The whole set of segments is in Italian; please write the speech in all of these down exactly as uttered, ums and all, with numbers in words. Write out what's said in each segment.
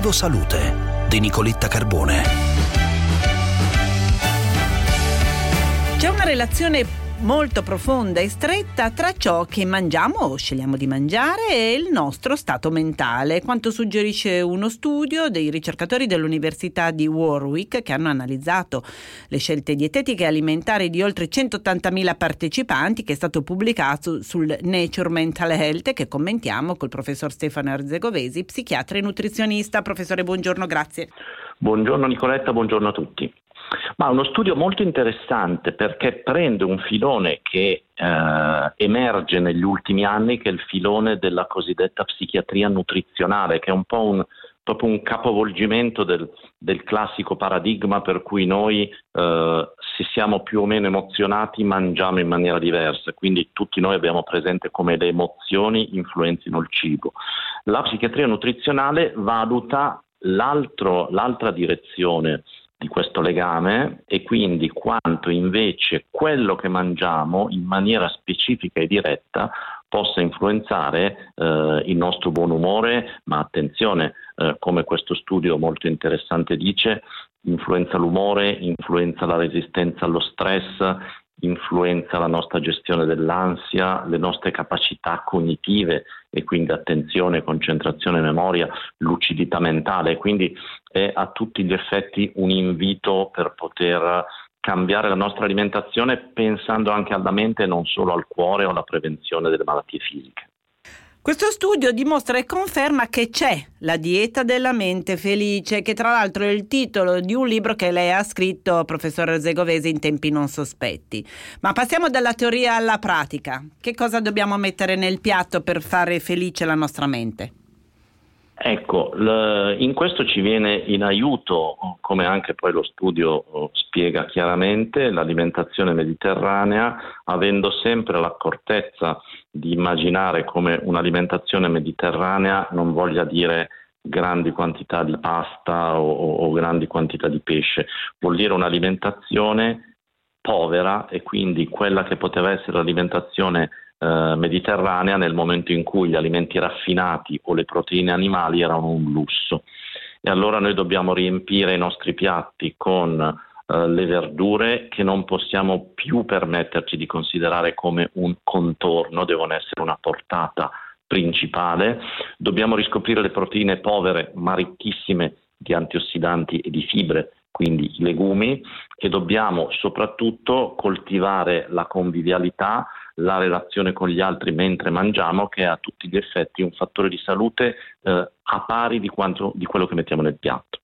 Obiettivo Salute di Nicoletta Carbone. C'è una relazione molto profonda e stretta tra ciò che mangiamo o scegliamo di mangiare e il nostro stato mentale, quanto suggerisce uno studio dei ricercatori dell'Università di Warwick che hanno analizzato le scelte dietetiche e alimentari di oltre centottantamila partecipanti, che è stato pubblicato sul Nature Mental Health, che commentiamo col professor Stefano Erzegovesi, psichiatra e nutrizionista. Professore, buongiorno, grazie. Buongiorno Nicoletta, buongiorno a tutti. Ma uno studio molto interessante perché prende un filone che eh, emerge negli ultimi anni, che è il filone della cosiddetta psichiatria nutrizionale, che è un po' un, proprio un capovolgimento del, del classico paradigma per cui noi eh, se siamo più o meno emozionati mangiamo in maniera diversa, quindi tutti noi abbiamo presente come le emozioni influenzino il cibo. La psichiatria nutrizionale valuta l'altro, l'altra direzione di questo legame e quindi quanto invece quello che mangiamo in maniera specifica e diretta possa influenzare eh, il nostro buon umore, ma attenzione, eh, come questo studio molto interessante dice, influenza l'umore, influenza la resistenza allo stress, influenza la nostra gestione dell'ansia, le nostre capacità cognitive e quindi attenzione, concentrazione, memoria, lucidità mentale. Quindi è a tutti gli effetti un invito per poter cambiare la nostra alimentazione pensando anche alla mente e non solo al cuore o alla prevenzione delle malattie fisiche. Questo studio dimostra e conferma che c'è la dieta della mente felice, che tra l'altro è il titolo di un libro che lei ha scritto, professor Erzegovesi, in tempi non sospetti. Ma passiamo dalla teoria alla pratica. Che cosa dobbiamo mettere nel piatto per fare felice la nostra mente? Ecco, in questo ci viene in aiuto, come anche poi lo studio spiega chiaramente, l'alimentazione mediterranea, avendo sempre l'accortezza di immaginare come un'alimentazione mediterranea non voglia dire grandi quantità di pasta o, o grandi quantità di pesce, vuol dire un'alimentazione povera e quindi quella che poteva essere l'alimentazione eh, mediterranea nel momento in cui gli alimenti raffinati o le proteine animali erano un lusso. E allora noi dobbiamo riempire i nostri piatti con eh, le verdure che non possiamo più permetterci di considerare come un contorno, devono essere una portata principale. Dobbiamo riscoprire le proteine povere ma ricchissime di antiossidanti e di fibre, quindi i legumi, e dobbiamo soprattutto coltivare la convivialità, la relazione con gli altri mentre mangiamo, che è a tutti gli effetti un fattore di salute eh, a pari di quanto di quello che mettiamo nel piatto.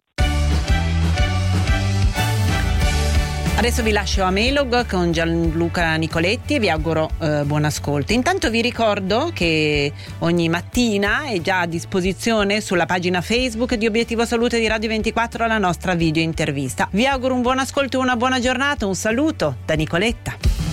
Adesso vi lascio a Melog con Gianluca Nicoletti e vi auguro eh, buon ascolto. Intanto vi ricordo che ogni mattina è già a disposizione sulla pagina Facebook di Obiettivo Salute di Radio ventiquattro la nostra video intervista. Vi auguro un buon ascolto e una buona giornata. Un saluto da Nicoletta.